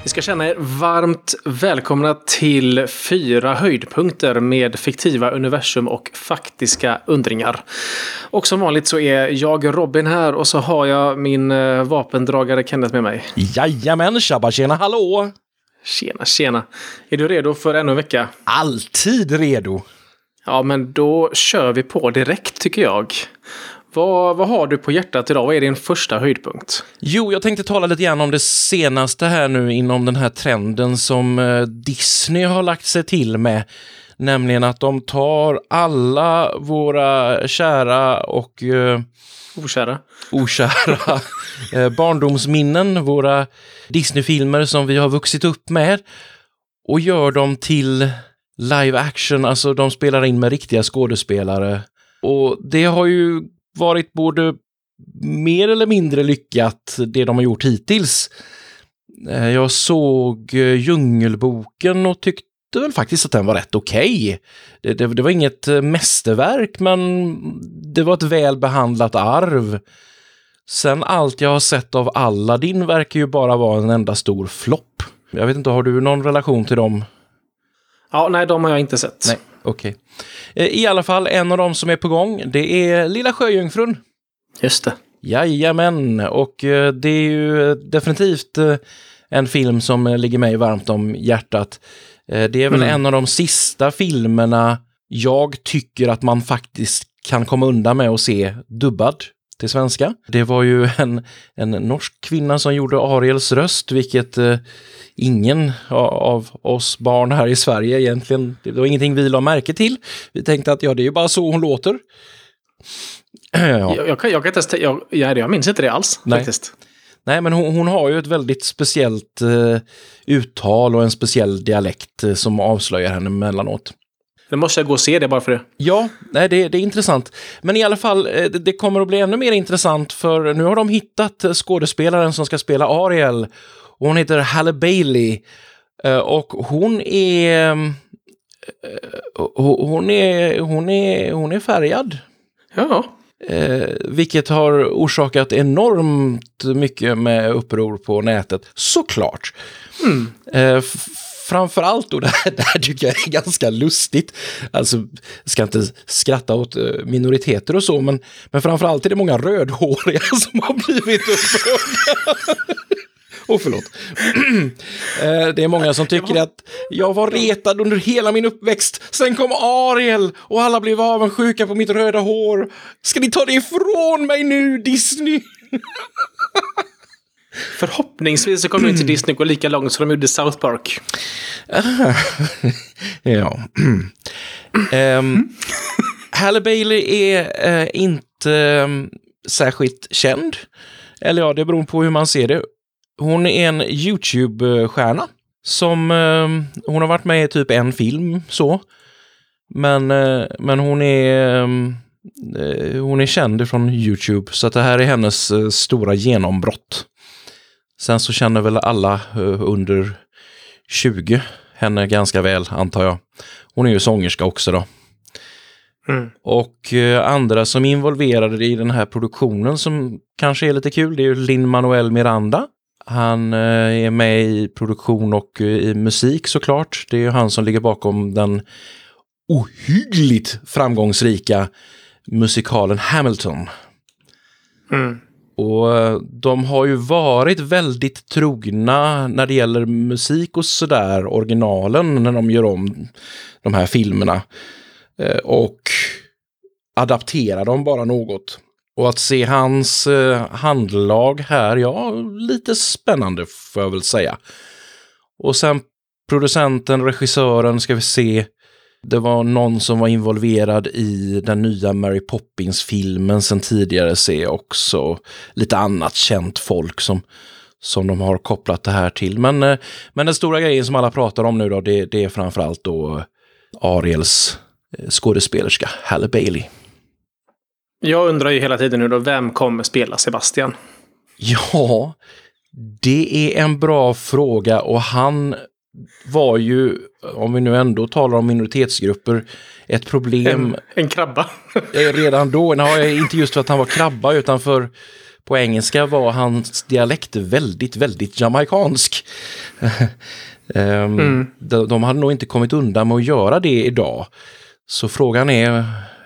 ska känna er varmt välkomna till 4 höjdpunkter med fiktiva universum och faktiska undringar. Och som vanligt så är jag Robin här och så har jag min vapendragare Kenneth med mig. Jajamän, tjabba tjena, hallå! Tjena. Är du redo för ännu en vecka? Alltid redo! Ja, men då kör vi på direkt tycker jag. Vad har du på hjärtat idag? Vad är din första höjdpunkt? Jo, jag tänkte tala lite grann om det senaste här nu inom den här trenden som Disney har lagt sig till med. Nämligen att de tar alla våra kära och okära barndomsminnen, våra Disney-filmer som vi har vuxit upp med och gör dem till live action, alltså de spelar in med riktiga skådespelare. Och det har ju varit både mer eller mindre lyckat det de har gjort hittills. Jag såg Djungelboken och tyckte väl faktiskt att den var rätt okej. Det var inget mästerverk, men det var ett välbehandlat arv. Sen allt jag har sett av Aladdin verkar ju bara vara en enda stor flopp. Jag vet inte, har du någon relation till dem? Ja, nej, de har jag inte sett. Nej, okej. I alla fall, en av dem som är på gång, det är Lilla Sjöjungfrun. Just det. Jajamän, och det är ju definitivt en film som ligger mig varmt om hjärtat. Det är väl en av de sista filmerna jag tycker att man faktiskt kan komma undan med att se dubbad till svenska. Det var ju en norsk kvinna som gjorde Ariels röst, vilket ingen av oss barn här i Sverige egentligen, det var ingenting vi la märke till. Vi tänkte att det är ju bara så hon låter. Ja. Jag minns inte det alls. Nej. Faktiskt. Nej, men hon har ju ett väldigt speciellt uttal och en speciell dialekt som avslöjar henne emellanåt. Det måste jag gå och se det bara för det. Ja, nej, det är intressant. Men i alla fall, det kommer att bli ännu mer intressant för nu har de hittat skådespelaren som ska spela Ariel. Och hon heter Halle Bailey. Och hon är färgad. Ja. Vilket har orsakat enormt mycket med uppror på nätet. Såklart. Framförallt, och det här tycker jag är ganska lustigt. Alltså, ska inte skratta åt minoriteter och så, men framförallt är det många rödhåriga som har blivit upprörda. Förlåt. Det är många som tycker att jag var retad under hela min uppväxt. Sen kom Ariel och alla blev avundsjuka på mitt röda hår. Ska ni ta det ifrån mig nu, Disney? Förhoppningsvis så kommer inte Disney gå lika långt som de gjorde South Park. Ja. Halle Bailey är inte särskilt känd. Eller ja, det beror på hur man ser det. Hon är en YouTube-stjärna som hon har varit med i typ en film så. Men hon är känd från YouTube så att det här är hennes stora genombrott. Sen så känner väl alla under 20 henne ganska väl, antar jag. Hon är ju sångerska också då. Och andra som är involverade i den här produktionen som kanske är lite kul, det är ju Lin-Manuel Miranda. Han är med i produktion och i musik såklart. Det är ju han som ligger bakom den ohyggligt framgångsrika musikalen Hamilton. Och de har ju varit väldigt trogna när det gäller musik och sådär, originalen, när de gör om de här filmerna. Och adapterar dem bara något. Och att se hans handlag här, ja, lite spännande får jag väl säga. Och sen producenten, regissören, ska vi se. Det var någon som var involverad i den nya Mary Poppins-filmen sen tidigare, ser jag också. Lite annat känt folk som de har kopplat det här till. Men den stora grejen som alla pratar om nu då, det är framförallt då Ariels skådespelerska Halle Bailey. Jag undrar ju hela tiden nu då, vem kommer spela Sebastian? Ja, det är en bra fråga och han var ju, om vi nu ändå talar om minoritetsgrupper, ett problem. En krabba. Redan då, inte just för att han var krabba utan för På engelska var hans dialekt väldigt, väldigt jamaikansk. De hade nog inte kommit undan med att göra det idag. Så frågan är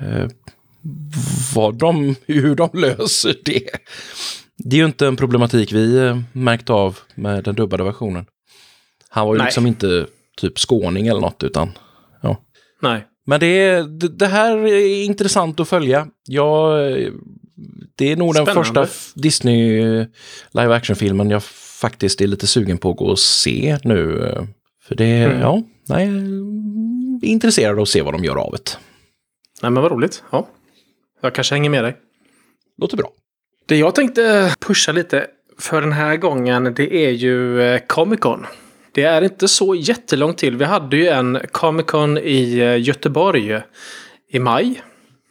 hur de löser det. Det är ju inte en problematik vi märkt av med den dubbade versionen. Han var ju liksom inte typ skåning eller något, utan ja. Nej. Men det här är intressant att följa. Det är nog den första Disney live action-filmen jag faktiskt är lite sugen på att gå och se nu. För det, jag är intresserad av att se vad de gör av det. Nej, men vad roligt. Ja. Jag kanske hänger med dig. Låter bra. Det jag tänkte pusha lite för den här gången, det är ju Comic-Con. Det är inte så jättelångt till. Vi hade ju en Comic-Con i Göteborg i maj.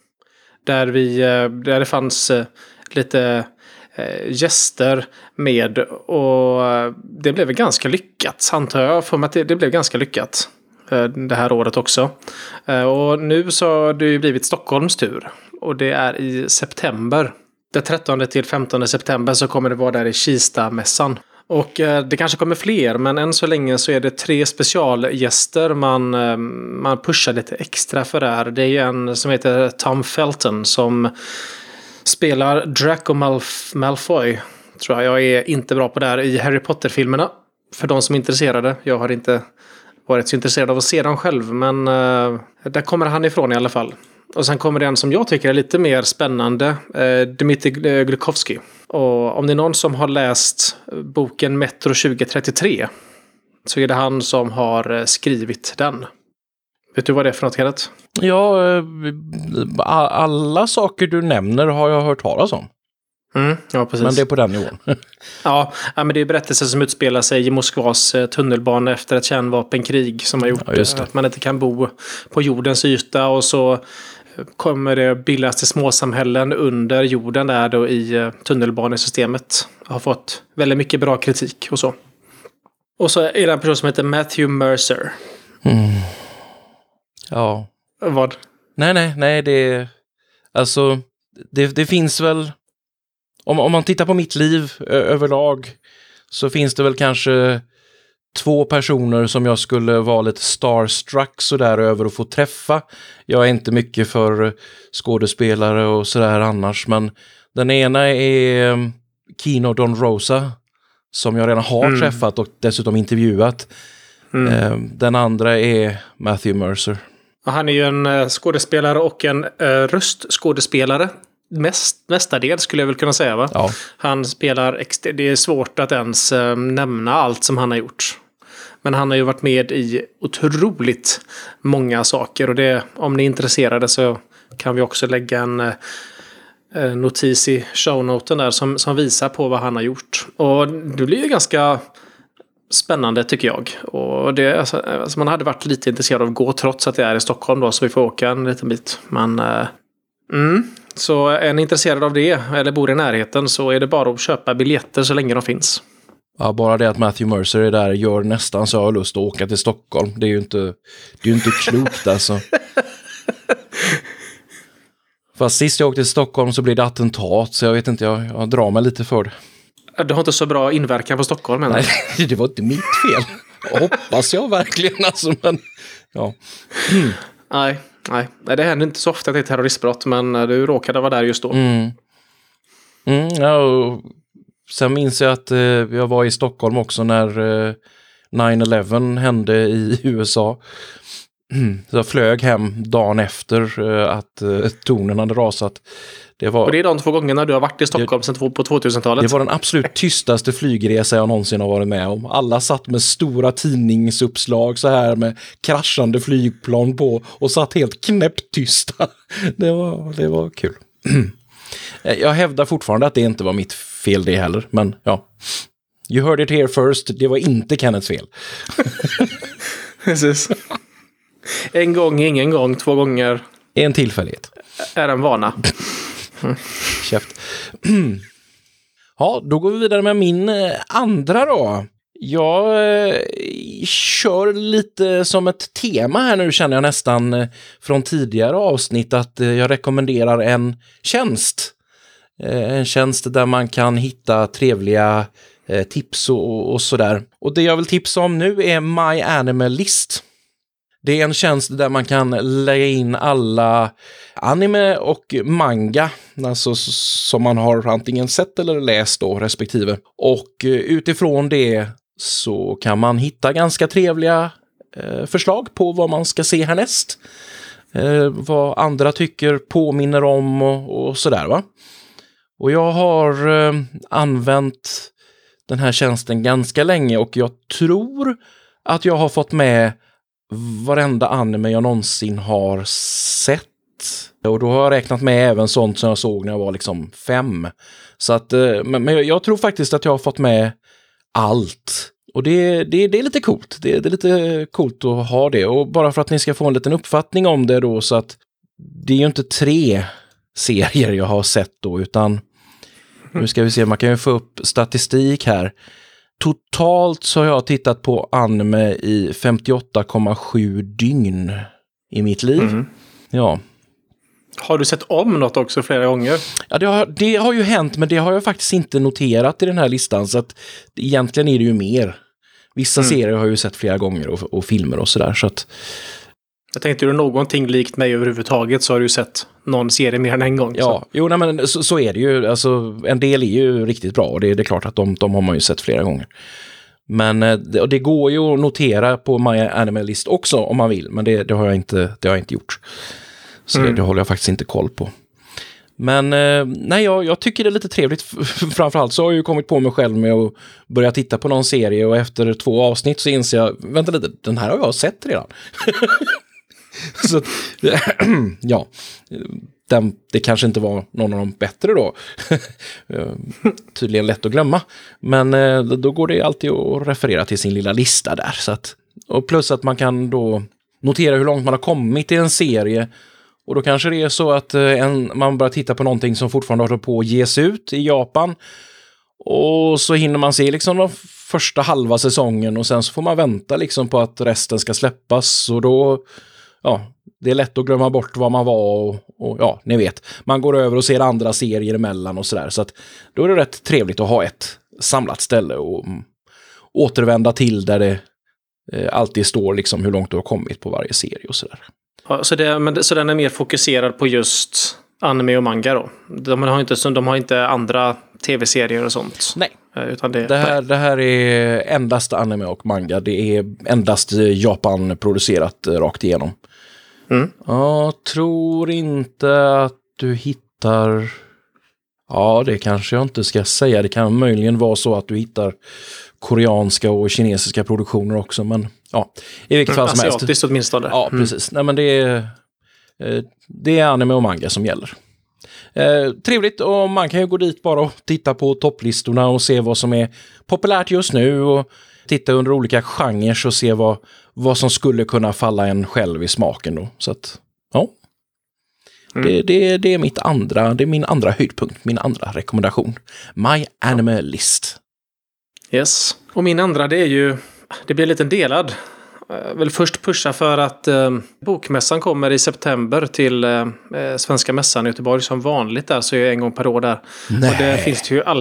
Där det fanns lite gäster med, och det blev ganska lyckat, antar jag, för att det blev ganska lyckat det här året också. Och nu så har det ju blivit Stockholms tur, och det är i september. Det 13 till 15 september så kommer det vara där i Kista-mässan. Och det kanske kommer fler, men än så länge så är det 3 specialgäster man pushar lite extra för det här. Det är en som heter Tom Felton som spelar Draco Malfoy. Tror jag är inte bra på det här i Harry Potter-filmerna. För de som är intresserade. Jag har inte varit så intresserad av att se dem själv, men där kommer han ifrån i alla fall. Och sen kommer det en som jag tycker är lite mer spännande, Dmitry Glukhovsky. Och om det är någon som har läst boken Metro 2033 så är det han som har skrivit den. Vet du vad det är för något, Kenneth? Ja, alla saker du nämner har jag hört talas om. Ja, precis. Men det är på den nivån. Ja, men det är berättelser som utspelar sig i Moskvas tunnelbana efter ett kärnvapenkrig som har gjort att man inte kan bo på jordens yta, och så kommer det bildas till småsamhällen under jorden där då i tunnelbanesystemet. Har fått väldigt mycket bra kritik och så. Och så är det en person som heter Matthew Mercer. Ja. Vad? Nej, det finns väl, om man tittar på mitt liv överlag, så finns det väl kanske 2 personer som jag skulle vara lite starstruck sådär över att få träffa. Jag är inte mycket för skådespelare och sådär annars, men den ena är Kino Don Rosa, som jag redan har träffat och dessutom intervjuat. Den andra är Matthew Mercer. Han är ju en skådespelare och en röstskådespelare. Mestadels skulle jag väl kunna säga, va? Ja. Han spelar, det är svårt att ens nämna allt som han har gjort. Men han har ju varit med i otroligt många saker, och det, om ni är intresserade så kan vi också lägga en notis i shownoten där som visar på vad han har gjort. Och det blir ju ganska spännande tycker jag. Och det, alltså man hade varit lite intresserad av att gå, trots att det är i Stockholm då, så vi får åka en liten bit. Men så är ni intresserade av det eller bor i närheten, så är det bara att köpa biljetter så länge de finns. Ja, bara det att Matthew Mercer är där gör nästan så jag har lust att åka till Stockholm. Det är ju inte klokt alltså. Fast sist jag åkte till Stockholm så blev det attentat, så jag vet inte, jag drar mig lite för det. Du har inte så bra inverkan på Stockholm, menar jag. Nej, det var inte mitt fel. Hoppas jag verkligen alltså, men ja. Nej, det händer inte så ofta att det är terroristbrott, men du råkade vara där just då. Ja, och sen minns jag att jag var i Stockholm också när 9/11 hände i USA. Så jag flög hem dagen efter att tornen hade rasat. Och det är de 2 gångerna du har varit i Stockholm sedan på 2000-talet. Det var den absolut tystaste flygresa jag någonsin har varit med om. Alla satt med stora tidningsuppslag så här med kraschande flygplan på och satt helt knäpptysta. Det var kul. Jag hävdar fortfarande att det inte var mitt fel det heller, men ja. You heard it here first. Det var inte Kenneths fel. Precis. En gång, ingen gång, 2 gånger. En tillfällighet. Är en vana. Käft. Ja, då går vi vidare med min andra då. Jag kör lite som ett tema här nu, känner jag nästan från tidigare avsnitt, att jag rekommenderar en tjänst. En tjänst där man kan hitta trevliga tips och sådär. Och det jag vill tipsa om nu är My Anime List. Det är en tjänst där man kan lägga in alla anime och manga, alltså som man har antingen sett eller läst då respektive. Och utifrån det så kan man hitta ganska trevliga förslag på vad man ska se härnäst. Vad andra tycker, påminner om och sådär va. Och jag har använt den här tjänsten ganska länge och jag tror att jag har fått med varenda anime jag någonsin har sett. Och då har jag räknat med även sånt som jag såg när jag var liksom 5. Så att, men jag tror faktiskt att jag har fått med allt. Och det är lite coolt. Det är lite coolt att ha det. Och bara för att ni ska få en liten uppfattning om det då, så att det är ju inte 3 serier jag har sett då, utan nu ska vi se, man kan ju få upp statistik här. Totalt så har jag tittat på anime i 58,7 dygn i mitt liv. Mm. Ja. Har du sett om något också flera gånger? Ja, det har ju hänt, men det har jag faktiskt inte noterat i den här listan, så att egentligen är det ju mer. Vissa serier har jag ju sett flera gånger och filmer och sådär, så att... Jag tänkte, du någonting likt mig överhuvudtaget så har du sett någon serie mer än en gång. Ja, så. Jo, nej, men så är det ju. Alltså, en del är ju riktigt bra och det är klart att de har man ju sett flera gånger. Men det går ju att notera på My Anime List också om man vill, men det har jag inte gjort. Så det håller jag faktiskt inte koll på. Men nej, jag tycker det är lite trevligt. Framförallt så har jag ju kommit på mig själv med att börja titta på någon serie och efter 2 avsnitt så inser jag, vänta lite, den här har jag sett redan. Så ja, det kanske inte var någon av de bättre då. Tydligen lätt att glömma. Men då går det alltid att referera till sin lilla lista där. Så att, och plus att man kan då notera hur långt man har kommit i en serie. Och då kanske det är så att man börjar titta på någonting som fortfarande håller på att ges ut i Japan. Och så hinner man se liksom den första halva säsongen och sen så får man vänta liksom på att resten ska släppas. Och då... Ja, det är lätt att glömma bort vad man var och ja, ni vet. Man går över och ser andra serier emellan och sådär. Så att då är det rätt trevligt att ha ett samlat ställe och återvända till där det alltid står liksom hur långt du har kommit på varje serie och sådär. Ja, så den är mer fokuserad på just anime och manga då? De har inte andra tv-serier och sånt? Nej. Utan det här är endast anime och manga. Det är endast Japan producerat rakt igenom. Jag tror inte att du hittar... Ja, det kanske jag inte ska säga. Det kan möjligen vara så att du hittar koreanska och kinesiska produktioner också. Men ja, i vilket fall som helst. Asiatiskt åtminstone. Ja, precis. Nej, men det är anime och manga som gäller. Trevligt, och man kan ju gå dit bara och titta på topplistorna och se vad som är populärt just nu och titta under olika genrer och se vad som skulle kunna falla en själv i smaken då. Så att, ja. Det är min andra höjdpunkt, min andra rekommendation. My Anime List. Yes. Och min andra, det blir lite delad. Jag vill först pusha för att bokmässan kommer i september till Svenska mässan i Göteborg. Som vanligt där så är jag en gång per år där. Nej. Och det finns ju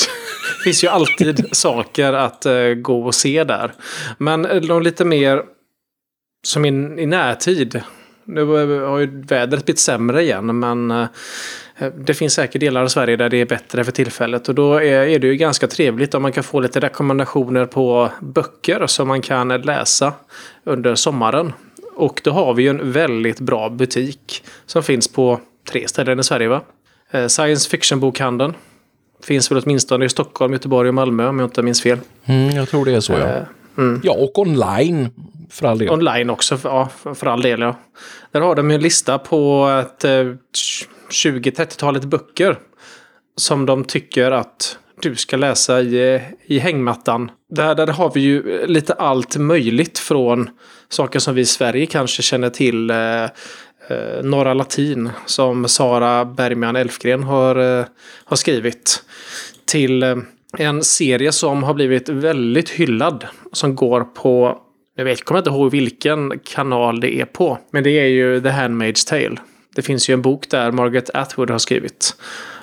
alltid saker att gå och se där. Men lite mer som i närtid. Nu har ju vädret blivit sämre igen, men det finns säkert delar av Sverige där det är bättre för tillfället. Och då är det ju ganska trevligt om man kan få lite rekommendationer på böcker som man kan läsa under sommaren. Och då har vi ju en väldigt bra butik som finns på 3 ställen i Sverige, va? Science Fiction-bokhandeln finns väl åtminstone i Stockholm, Göteborg och Malmö om jag inte minns fel. Jag tror det är så, ja. Ja, och online för all del. Online också, för all del, ja. Där har de en lista på ett 20-30-talet böcker som de tycker att du ska läsa i hängmattan. Där har vi ju lite allt möjligt från saker som vi i Sverige kanske känner till. Norra Latin som Sara Bergman Elfgren har skrivit, till en serie som har blivit väldigt hyllad som går på, jag kommer inte ihåg vilken kanal det är på, men det är ju The Handmaid's Tale. Det finns ju en bok där Margaret Atwood har skrivit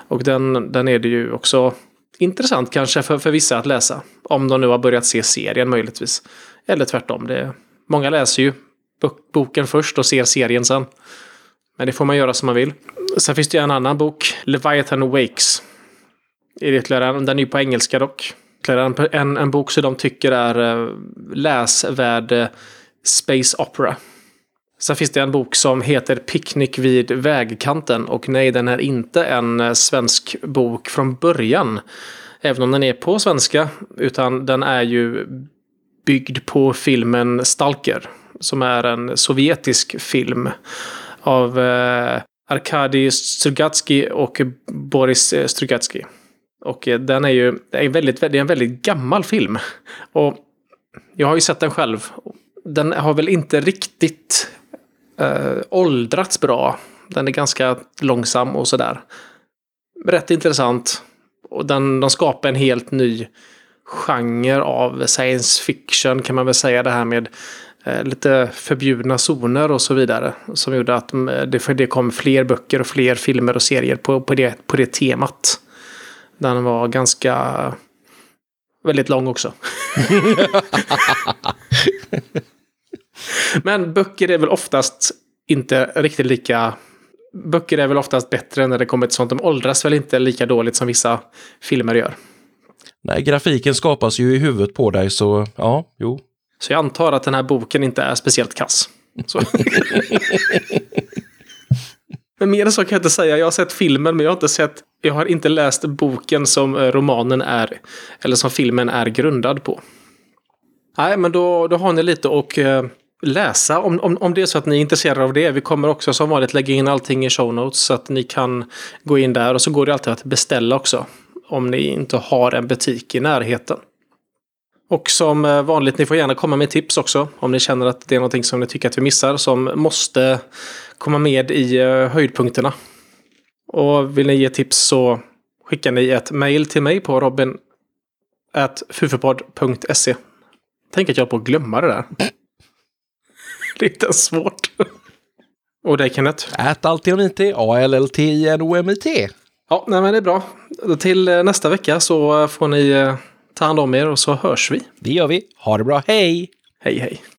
Och den är det ju också intressant kanske för vissa att läsa. Om de nu har börjat se serien möjligtvis. Eller tvärtom. Många läser ju boken först och ser serien sen. Men det får man göra som man vill. Sen finns det ju en annan bok. Leviathan Wakes. Den är ju på engelska dock. En bok som de tycker är läsvärd space opera. Sen finns det en bok som heter Picknick vid vägkanten. Och nej, den är inte en svensk bok från början. Även om den är på svenska. Utan den är ju byggd på filmen Stalker. Som är en sovjetisk film av Arkady Strugatsky och Boris Strugatsky. Och den är ju det är en väldigt gammal film. Och jag har ju sett den själv. Den har väl inte riktigt åldrats bra. Den är ganska långsam och sådär. Rätt intressant. Och de skapar en helt ny genre av science fiction kan man väl säga. Det här med lite förbjudna zoner och så vidare. Som gjorde att det kom fler böcker och fler filmer och serier på det temat. Den var väldigt lång också. Men böcker är väl oftast inte riktigt lika... Böcker är väl oftast bättre när det kommer till sånt. De åldras väl inte lika dåligt som vissa filmer gör. Nej, grafiken skapas ju i huvudet på dig, så ja, jo. Så jag antar att den här boken inte är speciellt kass. Men mer än så kan jag inte säga. Jag har sett filmen, men jag har inte läst boken som romanen är, eller som filmen är grundad på. Nej, men då har ni lite att läsa om det är så att ni är intresserade av det. Vi kommer också som vanligt lägga in allting i show notes så att ni kan gå in där. Och så går det alltid att beställa också om ni inte har en butik i närheten. Och som vanligt, ni får gärna komma med tips också om ni känner att det är någonting som ni tycker att vi missar som måste komma med i höjdpunkterna. Och vill ni ge tips så skickar ni ett mejl till mig på robin@fufupod.se. Tänk att jag är på att glömma det där. Lite svårt. Och det Kenneth. Altionit, ALLTINOMIT. Ja, nej men det är bra. Till nästa vecka så får ni ta hand om er och så hörs vi. Det gör vi. Ha det bra. Hej! Hej, hej.